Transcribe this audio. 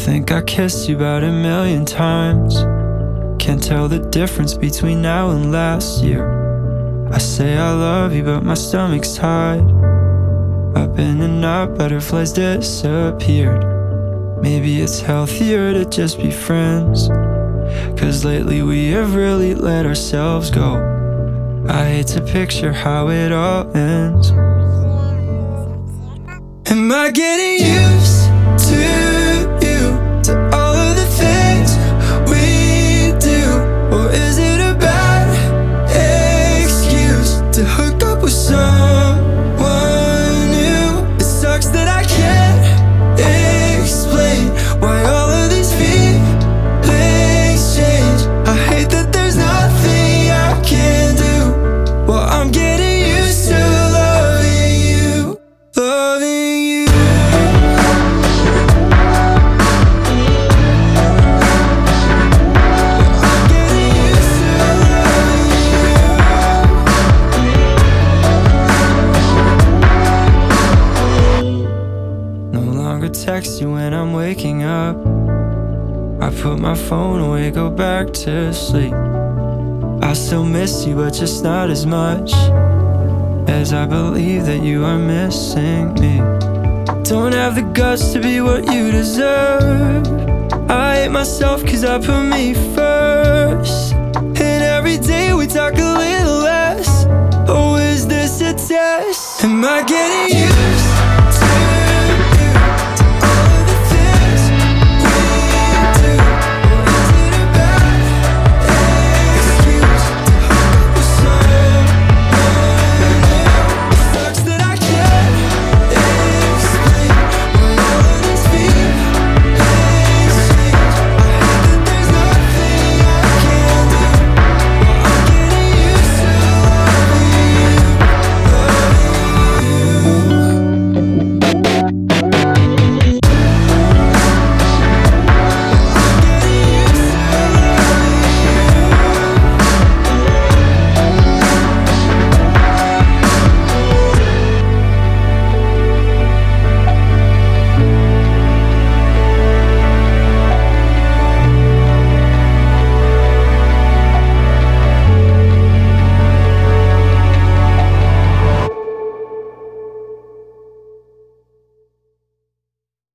think I kissed you about 1,000,000 times. Can't tell the difference between now and last year. I say I love you, but my stomach's tight. Up in and out, butterflies disappeared. Maybe it's healthier to just be friends, 'cause lately we have really let ourselves go. I hate to picture how it all ends. Am I getting used to you, to all of the things we do? Or is it a bad excuse to hook up with someone new? It sucks that I can't explain why all of these feelings change. I hate that there's nothing I can do. Well, I'm getting used to loving you, loving you. I'm getting used to loving you. No longer text you when I'm waking up. I put my phone away, go back to sleep. I still miss you, but just not as much as I believe that you are missing me. Don't have the guts to be what you deserve. I hate myself 'cause I put me first. And every day we talk a little less. Oh, is this a test? Am I getting used